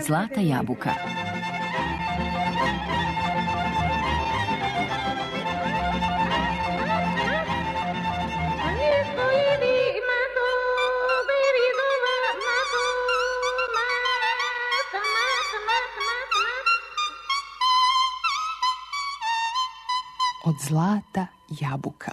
Zlata jabuka. Od zlata jabuka.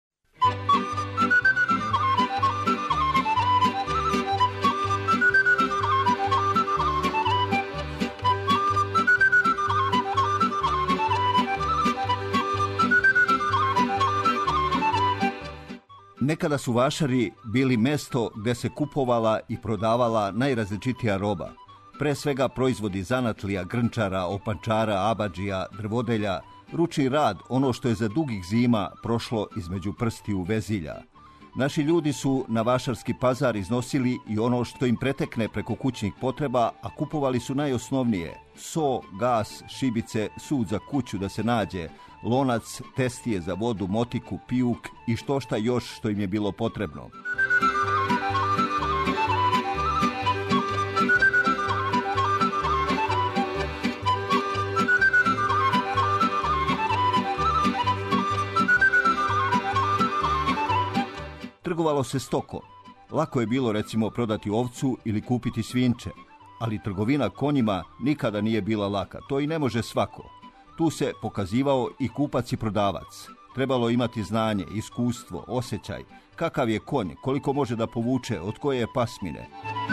Nekada su vašari bili mesto gde se kupovala i prodavala najrazličitija roba. Pre svega proizvodi zanatlija, grnčara, opančara, abadžija, drvodelja, ručni rad, ono što je za dugih zima prošlo između prstiju vezilja. Naši ljudi su na vašarski pazar iznosili i ono što im pretekne preko kućnih potreba, a kupovali su najosnovnije: so, gas, šibice, sud za kuću da se nađe, lonac, testije za vodu, motiku, pijuk i štošta još što im je bilo potrebno. Trgovalo se stokom. Lako je bilo recimo prodati ovcu ili kupiti svinče, ali trgovina konjima nikada nije bila laka. To i ne može svako. Tu se pokazivao i kupac i prodavac. Trebalo imati znanje, iskustvo, osjećaj, kakav je konj, koliko može da povuče, od koje je pasmine.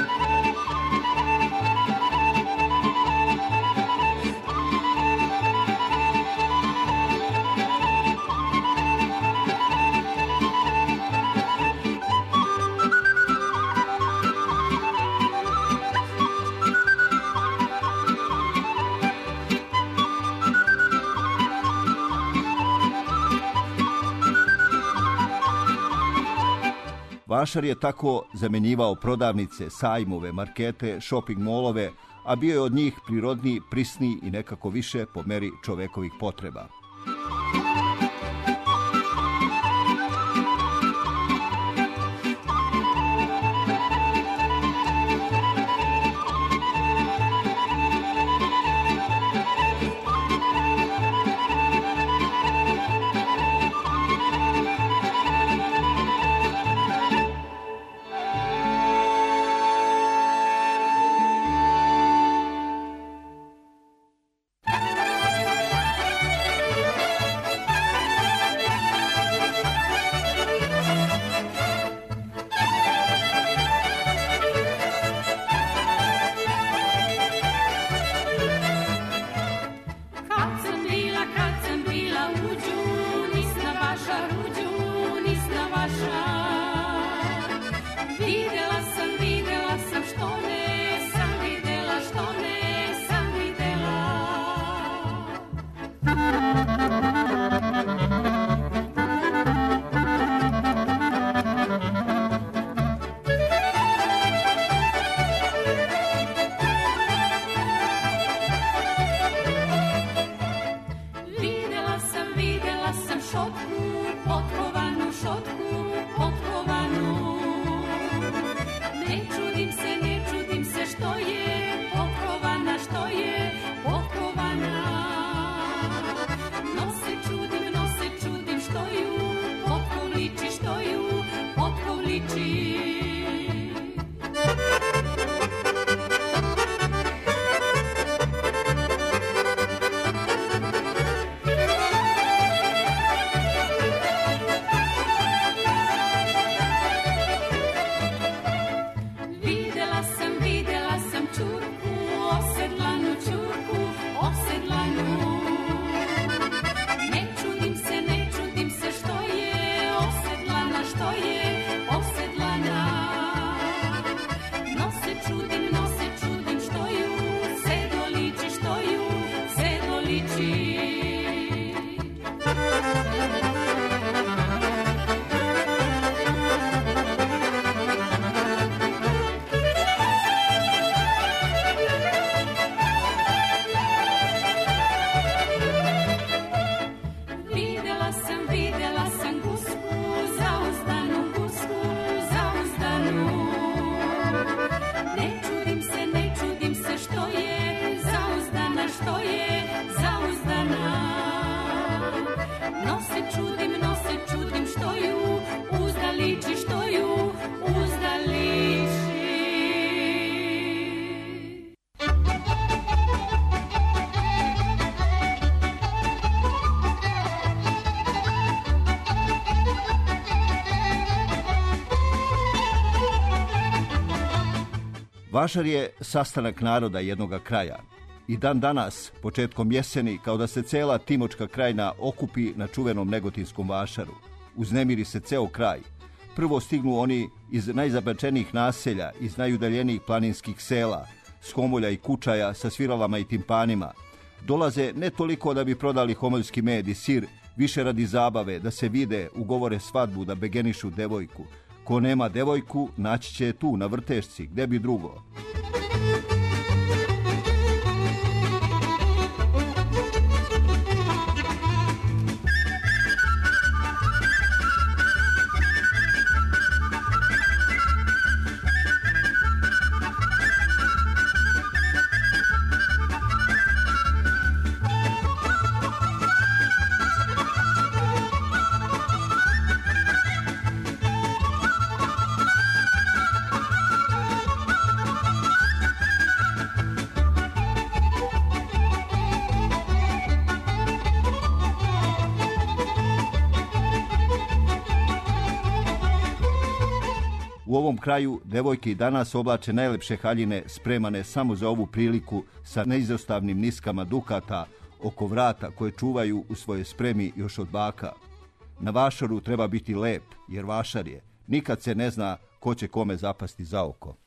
Vašar je tako zamenjivao prodavnice, sajmove, markete, shopping molove, a bio je od njih prirodniji, prisniji i nekako više po meri čovekovih potreba. Što je osedlana Vašar je sastanak naroda jednoga kraja. I dan danas, početkom jeseni, kao da se cela Timočka krajina okupi na čuvenom Negotinskom vašaru. Uznemiri se ceo kraj. Prvo stignu oni iz najzabačenijih naselja, iz najudaljenijih planinskih sela, s Homolja i Kučaja, sa sviralama i timpanima. Dolaze ne toliko da bi prodali homoljski med i sir, više radi zabave, da se vide, ugovore svadbu, da begenišu devojku. Ko nema devojku, naći će je tu, na vrtešci, gde bi drugo. U ovom kraju devojke i danas oblače najlepše haljine spremane samo za ovu priliku sa neizostavnim niskama dukata oko vrata koje čuvaju u svojoj spremi još od baka. Na vašaru treba biti lep, jer vašar je. Nikad se ne zna ko će kome zapasti za oko.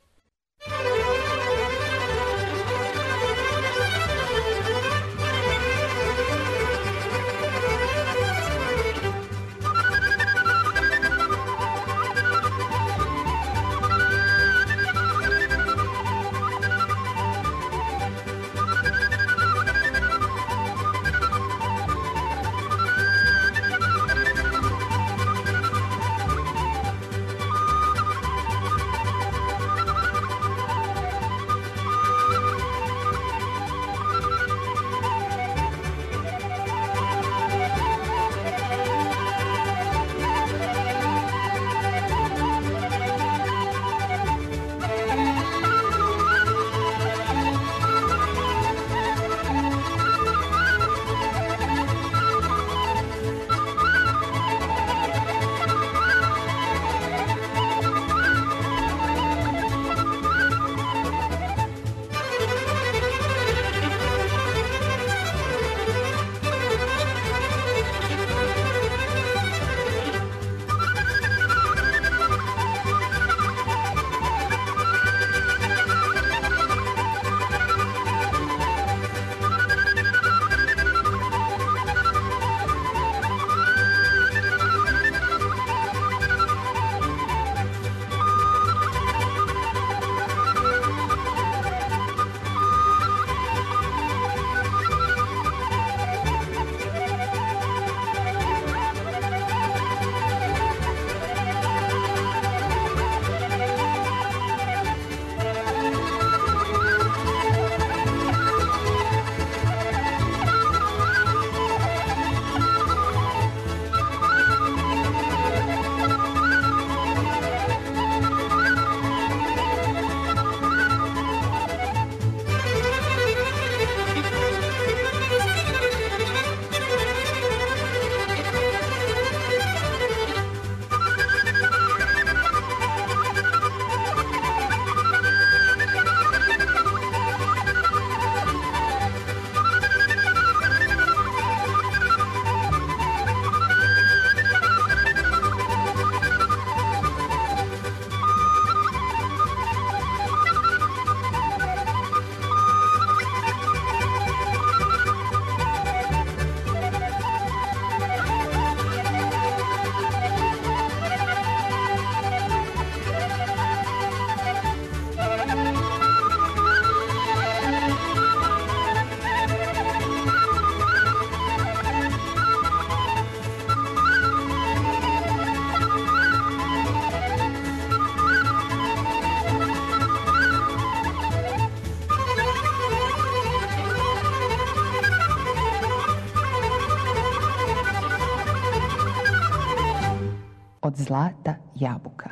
Od zlata jabuka.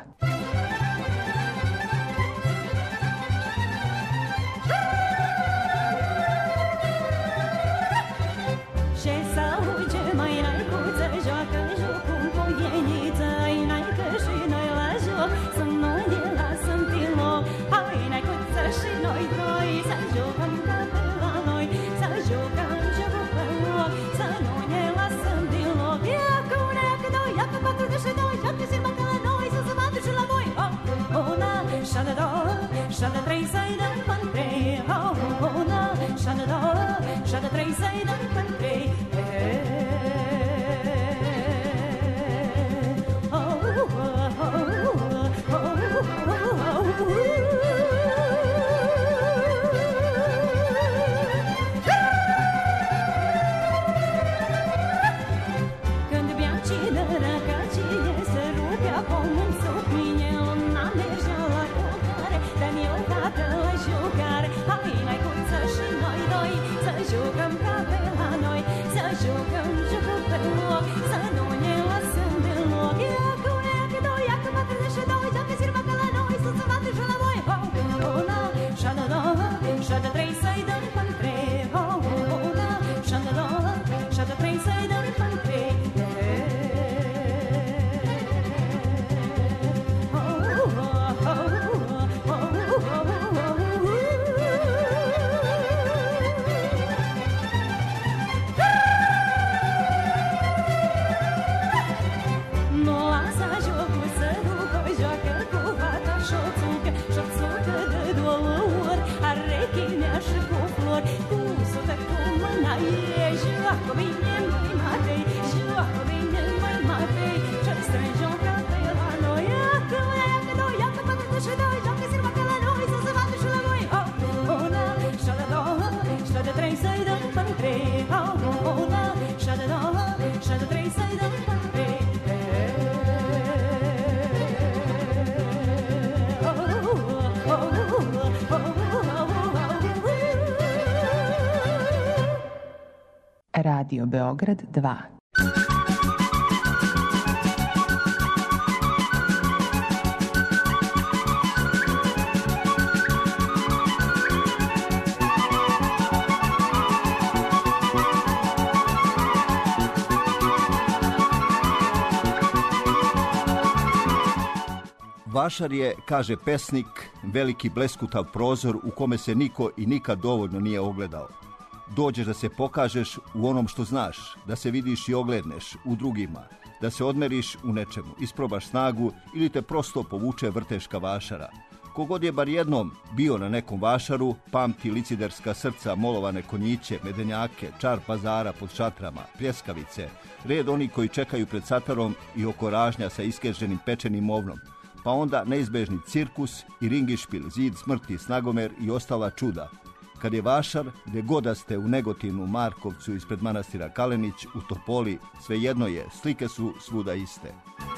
Shada trei sai da pantre, oh na, shada trei sai da pantre. Radio Beograd 2. Vašar je, kaže pesnik, veliki bleskutav prozor u kome se niko i nikad dovoljno nije ogledao. Dođeš da se pokažeš u onom što znaš, da se vidiš i ogledneš u drugima, da se odmeriš u nečemu, isprobaš snagu ili te prosto povuče vrteška vašara. Kogod je bar jednom bio na nekom vašaru, pamti liciderska srca, molovane konjiće, medenjake, čar pazara pod šatrama, pljeskavice, red oni koji čekaju pred satarom i oko ražnja sa iskeženim pečenim ovnom, pa onda neizbežni cirkus i ringišpil, zid smrti, snagomer i ostala čuda. Kad je vašar, gdje goda ste u Negotinu, Markovcu, ispred manastira Kalenić, u Topoli, svejedno je, slike su svuda iste.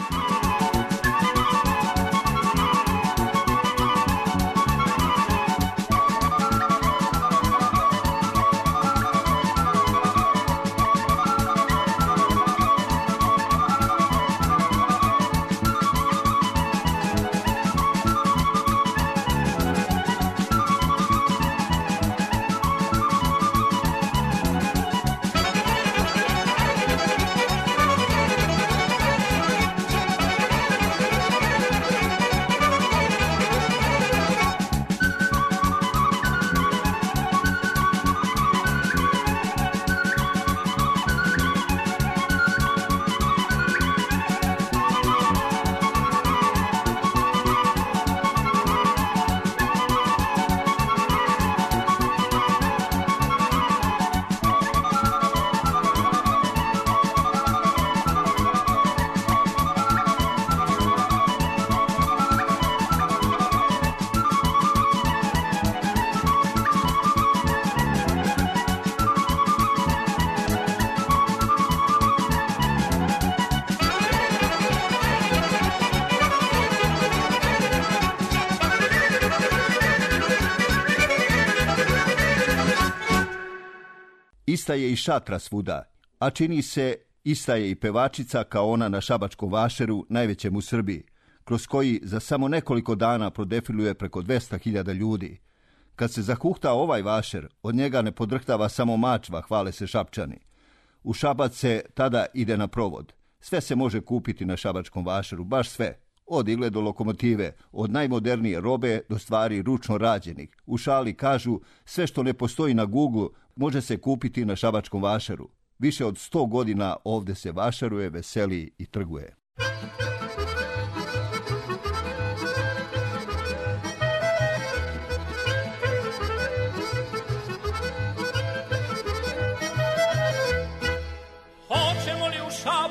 Ista je i šatra svuda, a čini se ista je i pevačica kao ona na šabačkom vašeru, najvećem u Srbiji, kroz koji za samo nekoliko dana prodefiluje preko 200.000 ljudi. Kad se zahuhta ovaj vašer, od njega ne podrhtava samo mačva, hvale se Šapčani. U Šabac se tada ide na provod. Sve se može kupiti na šabačkom vašeru, baš sve. Od igle do lokomotive, od najmodernije robe do stvari ručno rađenih. U šali kažu, sve što ne postoji na Google može se kupiti na šabačkom vašeru. Više od 100 godina ovdje se vašaruje, veseli i trguje.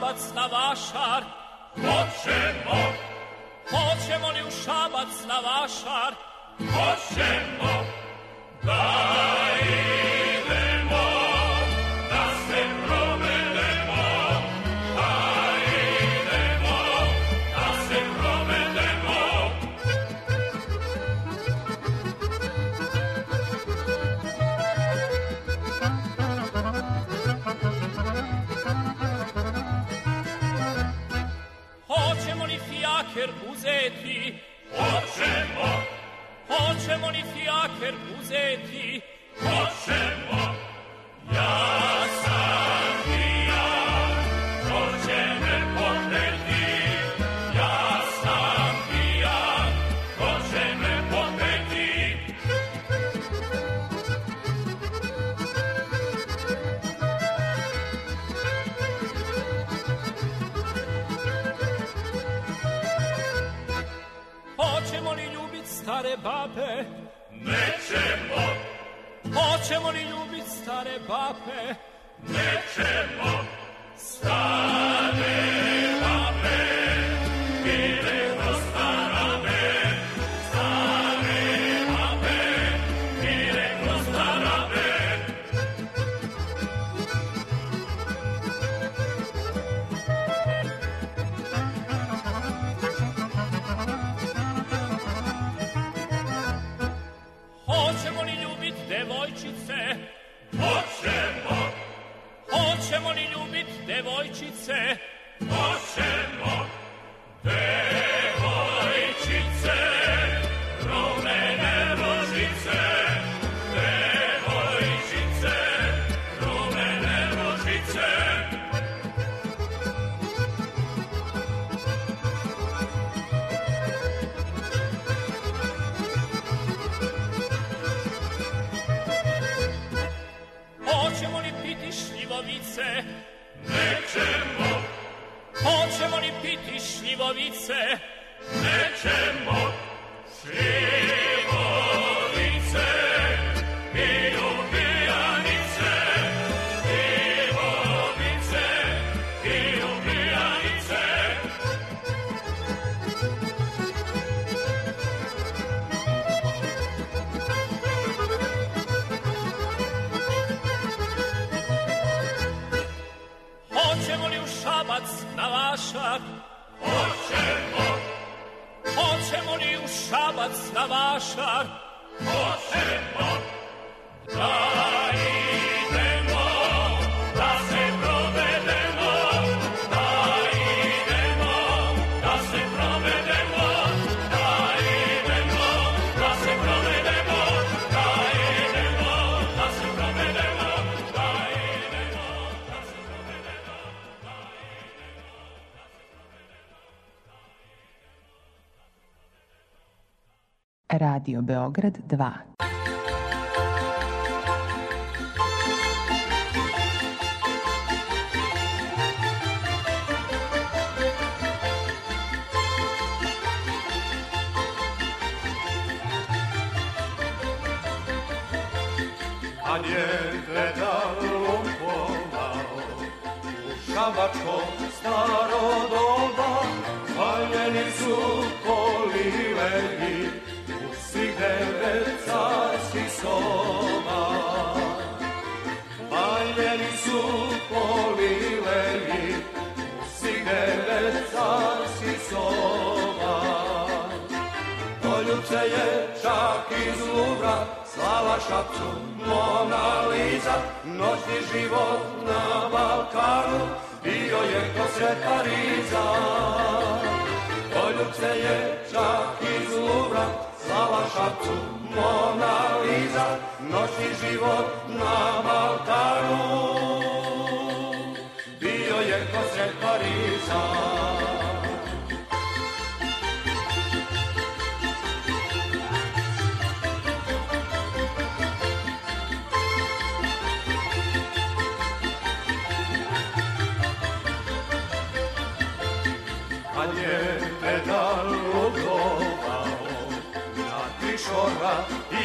Šabac na vašar? Hoćemo. Hoćemo li u Šabac na vašar? Hoćemo. Da idemo, da se provedemo. Da idemo, da se provedemo. Hoćemo li fijaker uzeti? Hoćemo. Hoćemo li fijaker uzeti? Hoćemo. Ja sam pijan, ko će me popeti? Ja sam pijan, ko će me popeti? Hoćemo li ljubit stare babe? Nećemo. Hoćemo li ljubit stare babe? Nećemo. Stare babe, bile kroz starabe. Stare babe, bile kroz starabe. Hoćemo li ljubit devojčice? Hoćemo. Hoćemo li ljubit devojčice? Hoćemo. Devojčice, rumene ružice. Devojčice, rumene ružice. Hoćemo li piti šljivovice? Nećemo. Hoćemo li piti šljivovice? Nećemo. Šljivovice, piju pijanice. Šljivovice, piju pijanice. Hoćemo li u Šabac na vašar? Hoćemo. Hoćemo li u Šabac na vašar? Hoćemo. Da idemo, da se provedemo. Da idemo, da se provedemo. Da idemo, da se provedemo. Da idemo, da se provedemo. Da idemo, da se provedemo. Radio Beograd 2. Kad je pedal lupovao u šabačkom staro doba, valjeni su poliveni u svih 9 carskih soba. Valjeni su poliveni u svih 9 carskih soba. Poljubce je čak iz Luvra slala Šapcu Mona Lisa. Noćni život na Balkanu bio je ko svet Pariza. Poljubce je čak iz Luvra slala Šapcu Mona Lisa. Noćni život na Balkanu bio je ko svet Pariza. Kad je pedal lutovao na Trišora i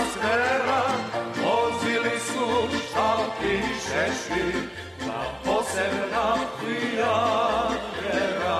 Lasvera, vozili su Šalk i Šešir, pa posle posebna prijatelja.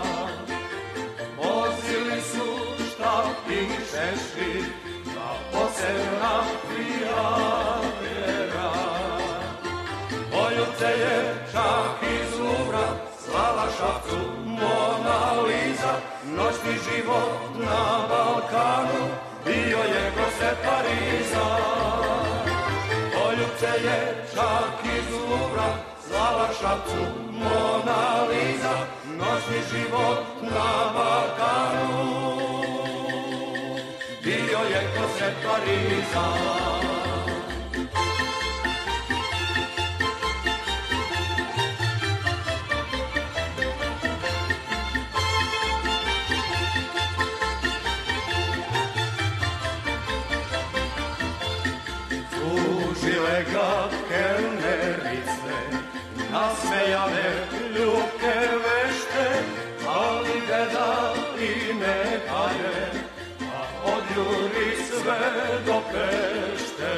Vozili su štap i šešir, dva posebna prijatelja. Poljubce je čak iz Luvra slala Šapcu Mona Lisa. Noćni život na Balkanu bio je ko sred Pariza. Poljubce je čak iz Luvra slala Šapcu Mona Lisa. Noćni život na Balkanu bio je ko sred Pariza. Tužile ga kelnerice, nasmejane ljubke vešte, ali beda i neka je, a odjuri sve do Pešte.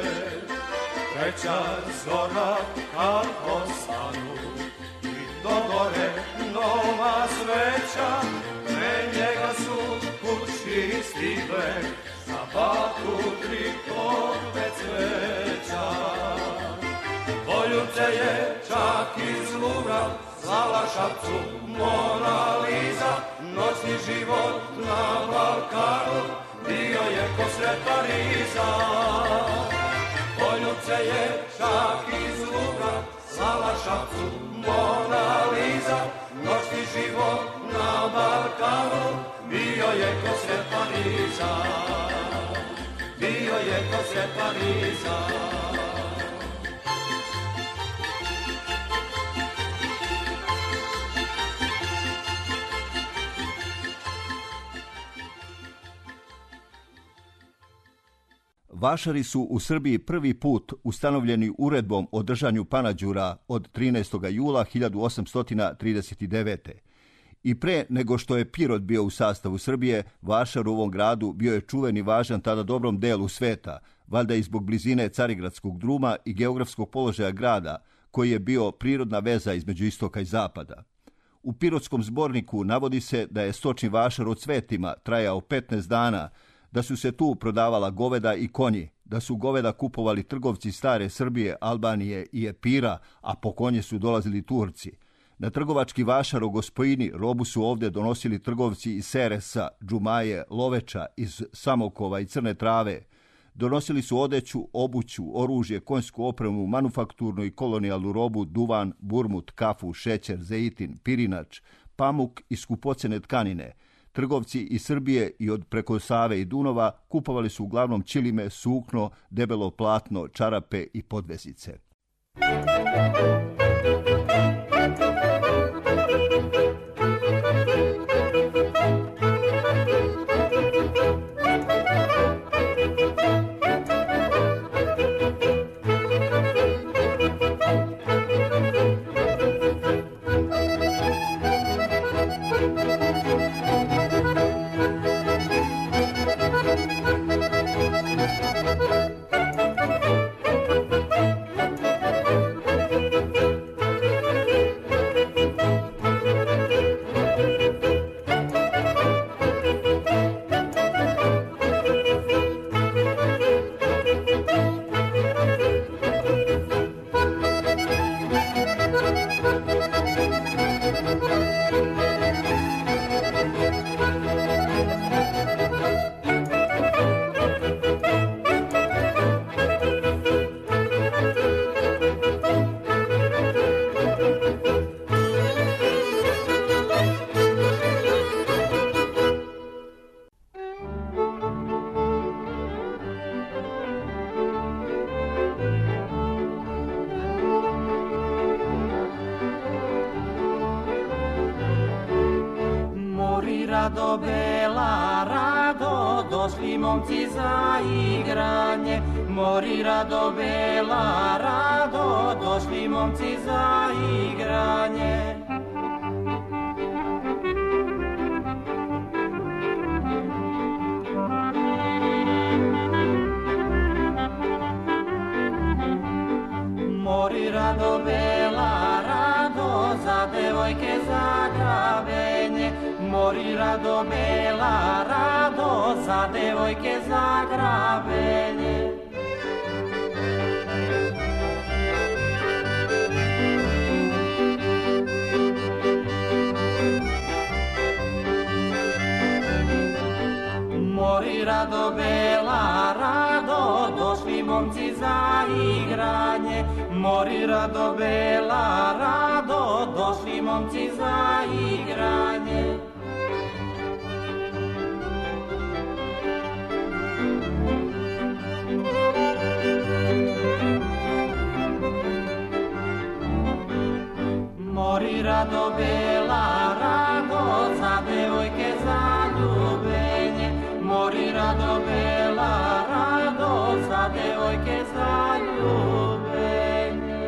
Treća zora kad ostanu i dogore nova sveća, pre njega su kući stigle za baku 3 torbe cveća. Poljubce je čak iz Luvra slala Šapcu Mona Lisa. Noćni život na Balkanu bio je ko sred Pariza. Poljubce je čak iz Luvra slala Šapcu Mona Lisa. Noćni život na Balkanu bio je ko sred Pariza. Bio je ko sred Pariza. Vašari su u Srbiji prvi put ustanovljeni uredbom o držanju panađura od 13. jula 1839. I pre nego što je Pirot bio u sastavu Srbije, Vašar u ovom gradu bio je čuven i važan tada dobrom delu sveta, valjda i zbog blizine Carigradskog druma i geografskog položaja grada, koji je bio prirodna veza između istoka i zapada. U Pirotskom zborniku navodi se da je stočni vašar od Cvetima trajao 15 dana, da su se tu prodavala goveda i konji, da su goveda kupovali trgovci stare Srbije, Albanije i Epira, a po konje su dolazili Turci. Na trgovački vašar o Gospojini robu su ovdje donosili trgovci iz Seresa, Džumaje, Loveča, iz Samokova i Crne Trave. Donosili su odeću, obuću, oružje, konjsku opremu, manufakturnu i kolonijalnu robu, duvan, burmut, kafu, šećer, zeitin, pirinač, pamuk i skupocene tkanine. Trgovci iz Srbije i od preko Save i Dunova kupovali su uglavnom ćilime, sukno, debelo platno, čarape i podvezice. Rado, bela, rado, došli momci za igranje. Mori, rado, bela, rado, došli momci za igranje. Mori, rado, bela, rado, devojke za grabenje. Mori rado bela, rado za devojke za grabenje. Mori rado bela, rado, došli momci za igranje. Mori rado bela, rado, došli momci za igranje. Mori rado bela, rado, za devojke za ljubenje. Mori rado bela, rado, za devojke za ljubenje.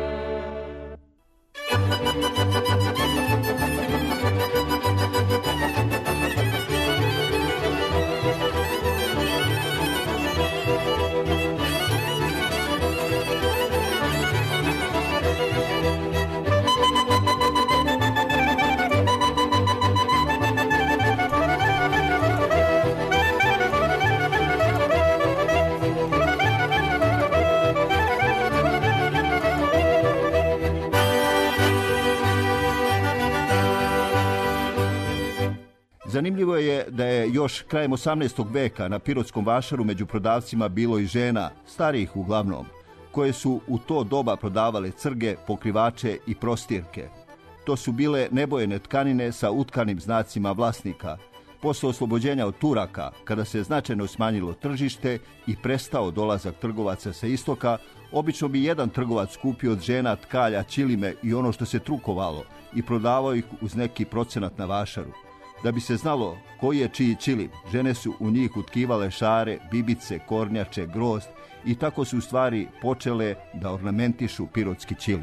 Zanimljivo je da je još krajem 18. veka na Pirotskom vašaru među prodavcima bilo i žena, starijih uglavnom, koje su u to doba prodavale crge, pokrivače i prostirke. To su bile nebojene tkanine sa utkanim znacima vlasnika. Posle oslobođenja od Turaka, kada se značajno smanjilo tržište i prestao dolazak trgovaca sa istoka, obično bi jedan trgovac kupio od žena tkalja, ćilime i ono što se trukovalo i prodavao ih uz neki procenat na vašaru. Da bi se znalo koji je čiji ćilim, žene su u njih utkivale šare, bibice, kornjače, grozd i tako su u stvari počele da ornamentišu pirotski ćilim.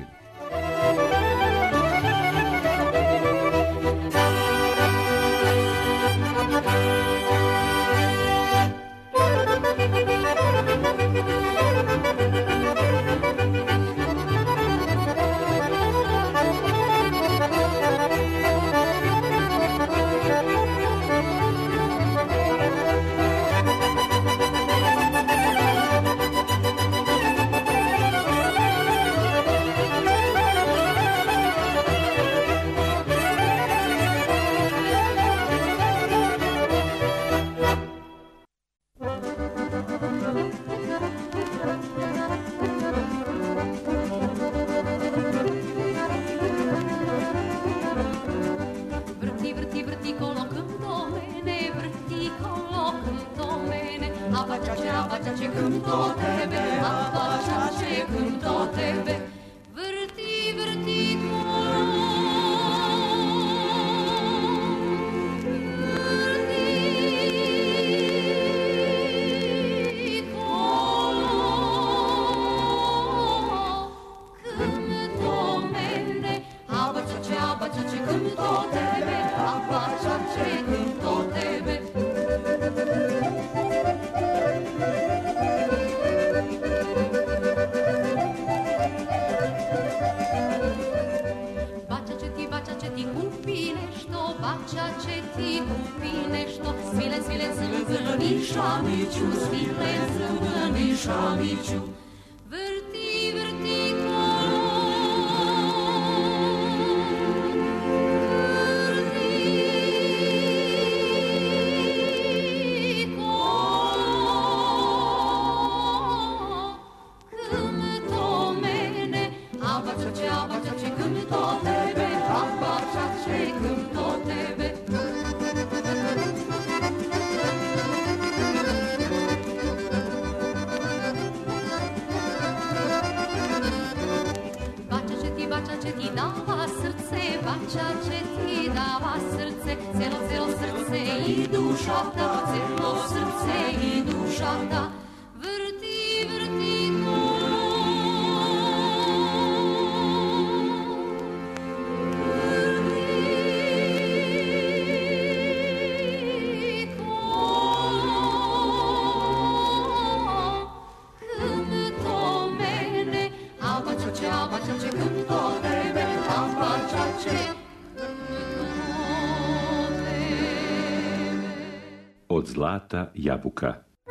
od zlata jabuka.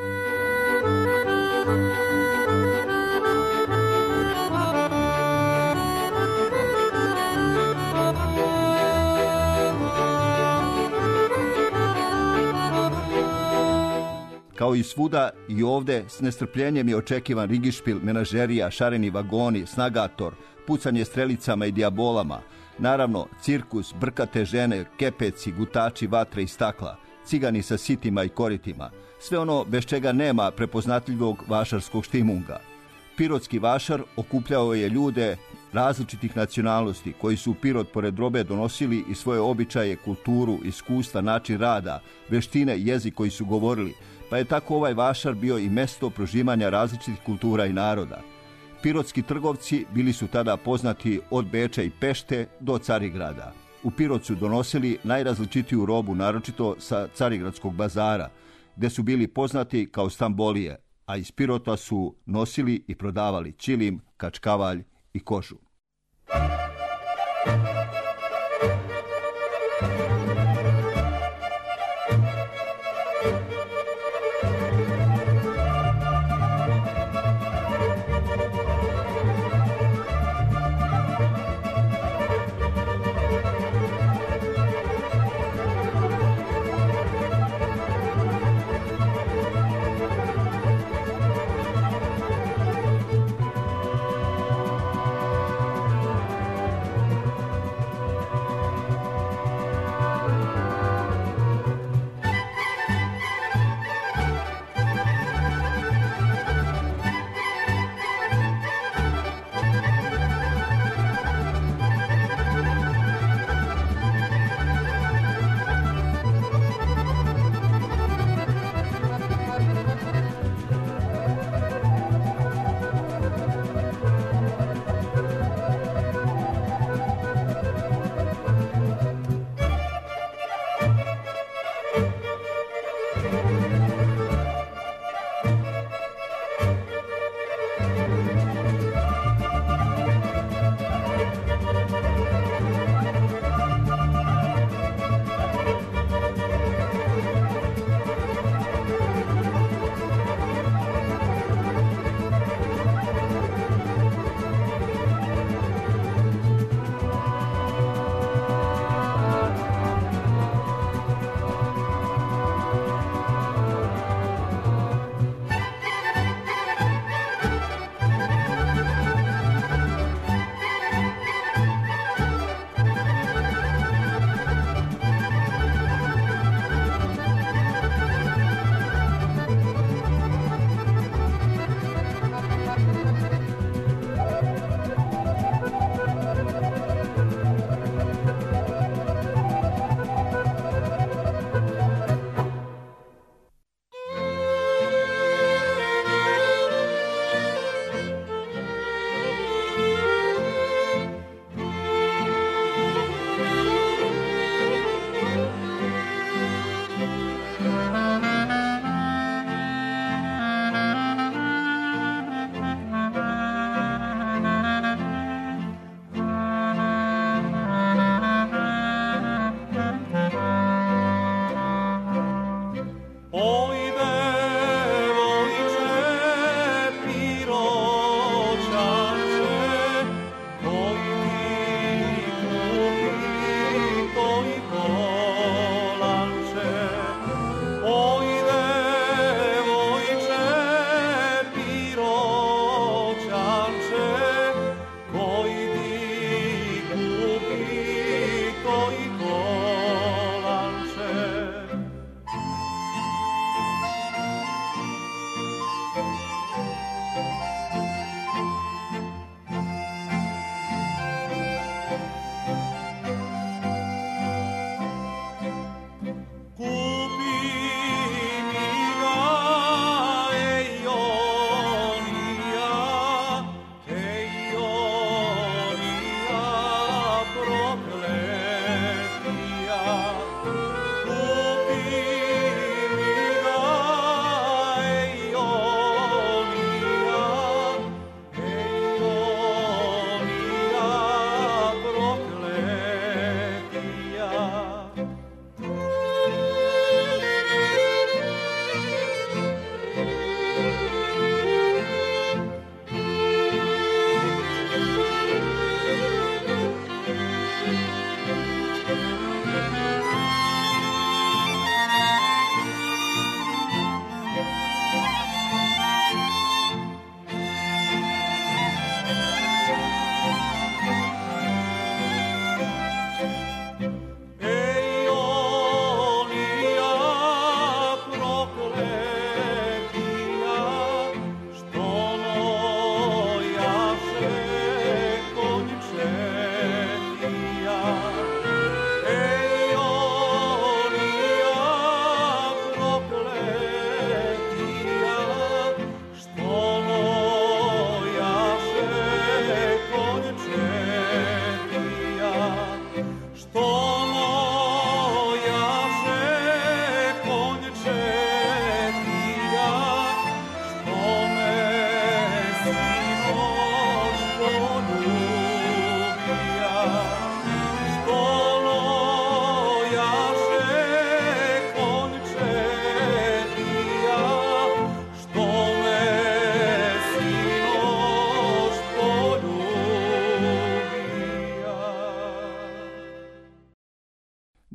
Kao i svuda, i ovde s nestrpljenjem je očekivan rigišpil, menažerija, šareni vagoni, snagator, pucanje strelicama i dijabolama, naravno cirkus, brkate žene, kepeci, gutači vatre i stakla, cigani sa sitima i koritima, sve ono bez čega nema prepoznatljivog vašarskog štimunga. Pirotski vašar okupljao je ljude različitih nacionalnosti koji su u Pirot pored robe donosili i svoje običaje, kulturu, iskustva, način rada, veštine, jezik koji su govorili, pa je tako ovaj vašar bio i mesto prožimanja različitih kultura i naroda. Pirotski trgovci bili su tada poznati od Beča i Pešte do Carigrada. U Pirot su donosili najrazličitiju robu, naročito sa Carigradskog bazara, gde su bili poznati kao stambolije, a iz Pirota su nosili i prodavali ćilim, kačkavalj i kožu.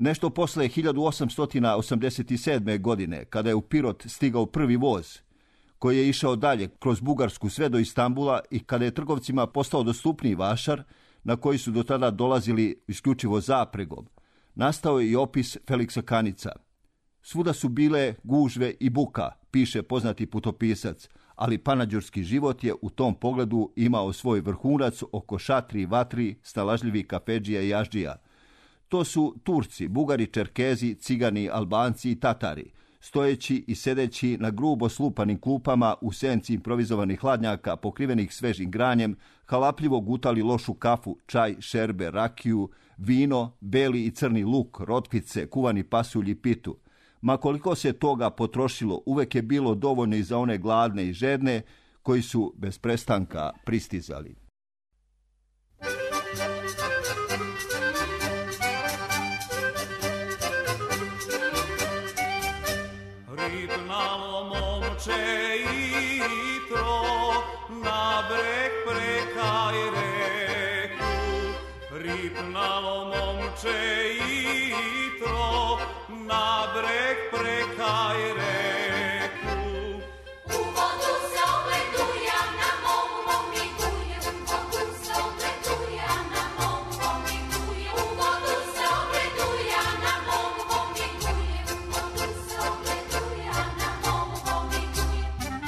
Nešto posle 1887. godine, kada je u Pirot stigao prvi voz, koji je išao dalje kroz Bugarsku sve do Istambula i kada je trgovcima postao dostupniji vašar, na koji su do tada dolazili isključivo zapregom, nastao je i opis Feliksa Kanica. Svuda su bile gužve i buka, piše poznati putopisac, ali panađurski život je u tom pogledu imao svoj vrhunac oko šatri i vatri, snalažljivih kafedžija i jaždžija. To su Turci, Bugari, Čerkezi, Cigani, Albanci i Tatari, stojeći i sedeći na grubo slupanim klupama u senci improvizovanih hladnjaka pokrivenih svežim granjem, halapljivo gutali lošu kafu, čaj, šerbe, rakiju, vino, beli i crni luk, rotkvice, kuvani pasulj i pitu. Ma koliko se toga potrošilo, uvek je bilo dovoljno i za one gladne i žedne koji su bez prestanka pristizali. Ripnalo momče itro na breg prekaj reku. Ripnalo momče itro na breg prekaj reku. U vodu se obleduja, na mom momiguje. U vodu se obleduja, na mom momiguje. U vodu se obleduja, na mom momiguje. U vodu se obleduja, na mom momiguje.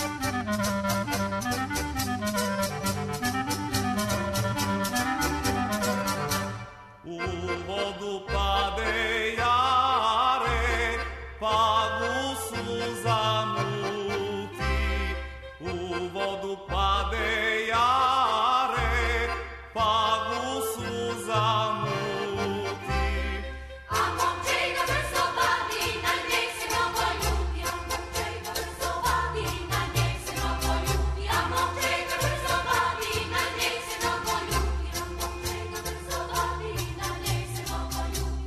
U vodu pade jare, pa gusu zamuti. U vodu pade jare, pa gusu zamuti. A momče ga brzo vadi, na njej se mnogo ljuti. A momče ga brzo vadi, na njej se mnogo ljuti. A momče ga brzo vadi, na njej se mnogo ljuti. A momče ga brzo vadi, na njej se mnogo ljuti.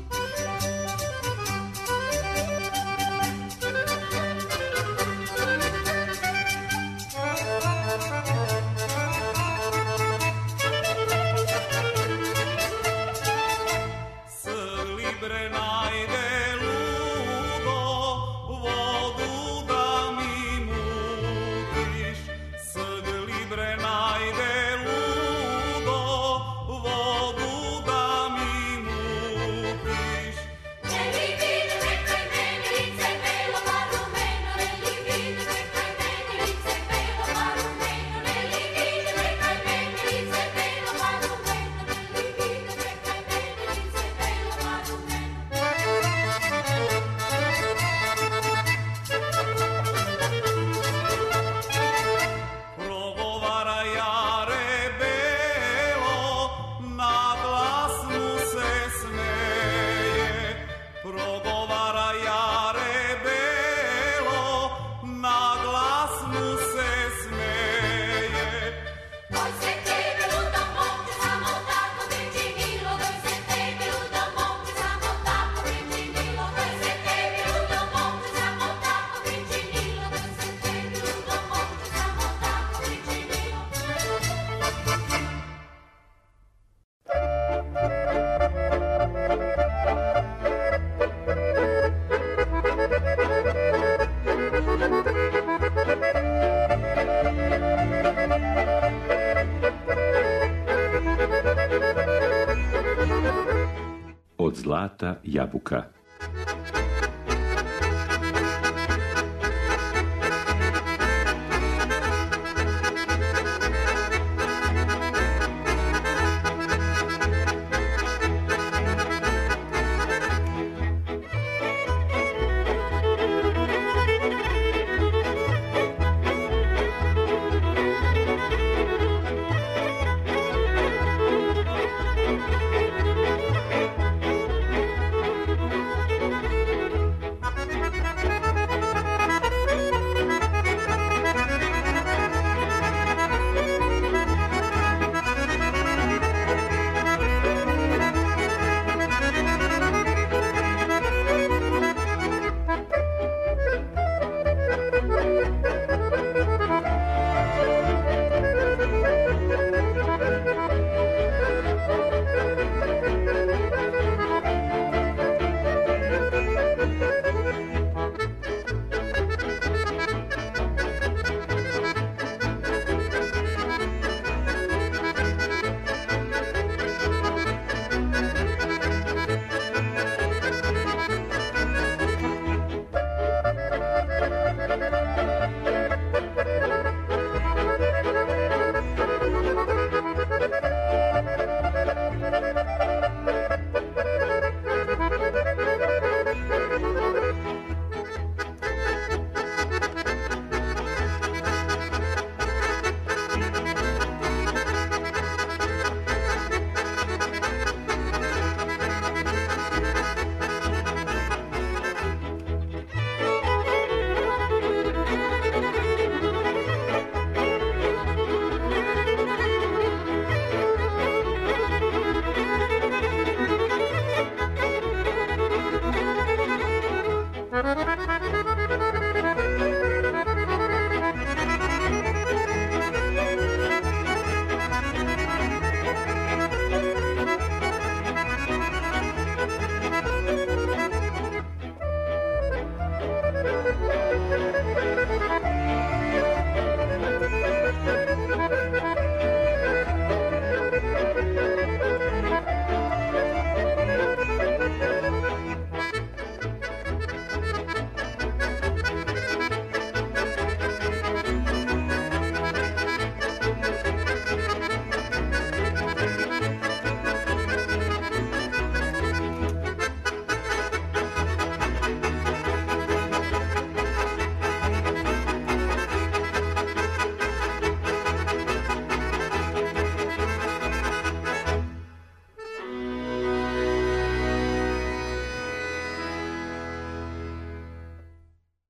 Libre najde ludo, vodu da mi mutiš. Libre najde ludo, vodu da mi mutiš. Ne li vide prekraj mene lice belo pa rumeno, ne li vide prekraj mene lice belo pa rumeno, ne li vide prekraj mene lice belo pa rumeno, ne li vide prekraj mene lice belo pa rumeno. Progovara jare belo, na glas mu se smeje. Progovara jare belo, na glas mu se smeje. Doj se tebe luda momče, samo tako pričinilo, doj se tebe luda momče, samo tako pričinilo, doj se tebe luda momče, samo tako pričinilo, doj se tebe luda momče, samo tako pričinilo. Od zlata jabuka.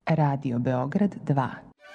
Radio Beograd 2.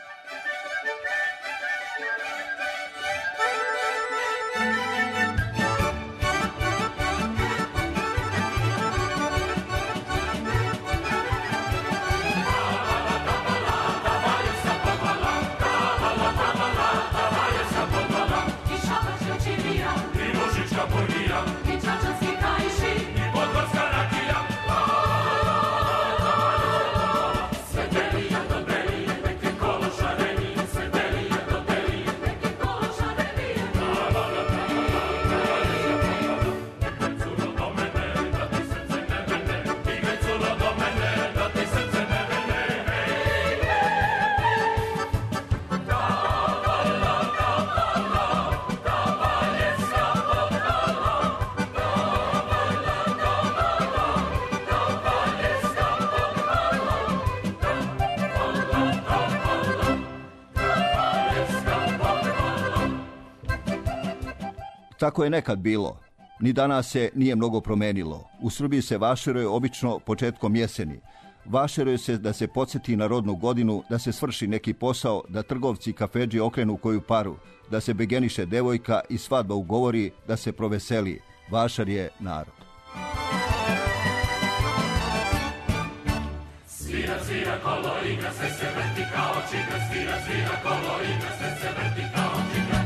Tako je nekad bilo. Ni danas se nije mnogo promenilo. U Srbiji se vašeruje obično početkom jeseni. Vašeruje se da se podsjeti na rodnu godinu, da se svrši neki posao, da trgovci i kafedži okrenu koju paru, da se begeniše devojka i svadba ugovori, da se proveseli. Vašar je narod. Svira, svira kolo, igra se vrti kao čigra. Svira, svira kolo, igra se vrti kao čigra.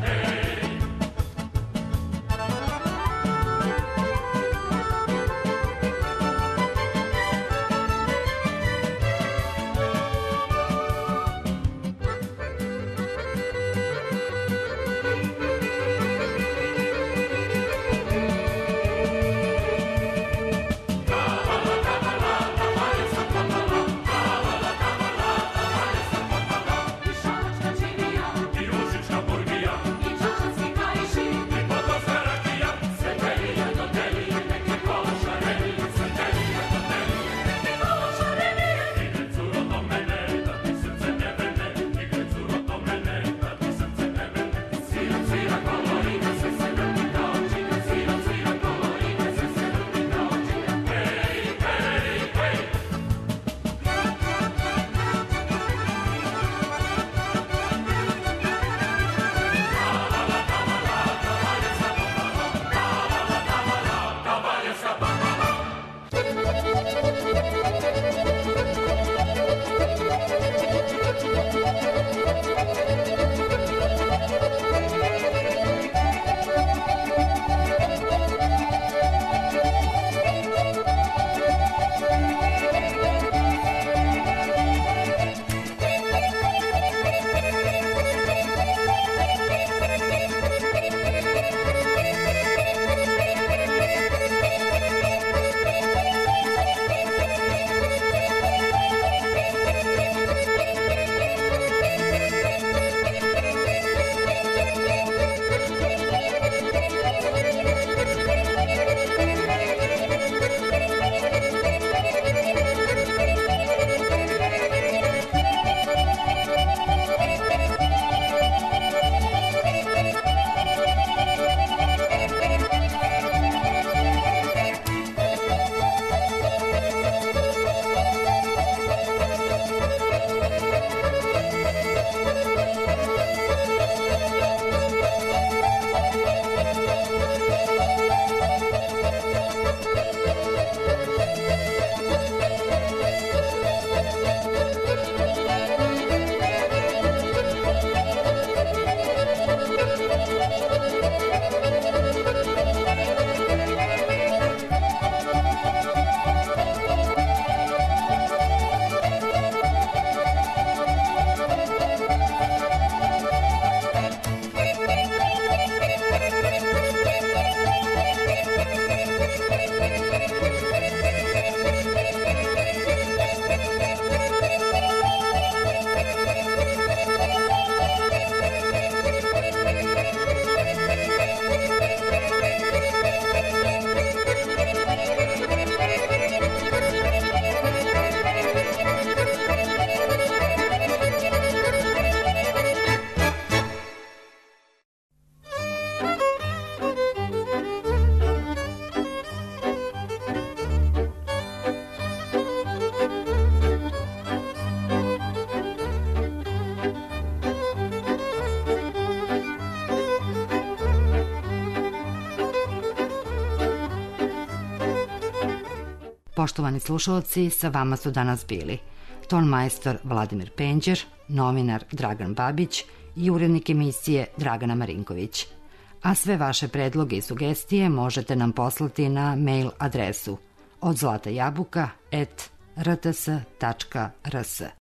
Poštovani slušalci, sa vama su danas bili tonmajstor Vladimir Penđer, novinar Dragan Babić i urednik emisije Dragana Marinković. A sve vaše predloge i sugestije možete nam poslati na mail adresu odzlatajabuka@rts.rs.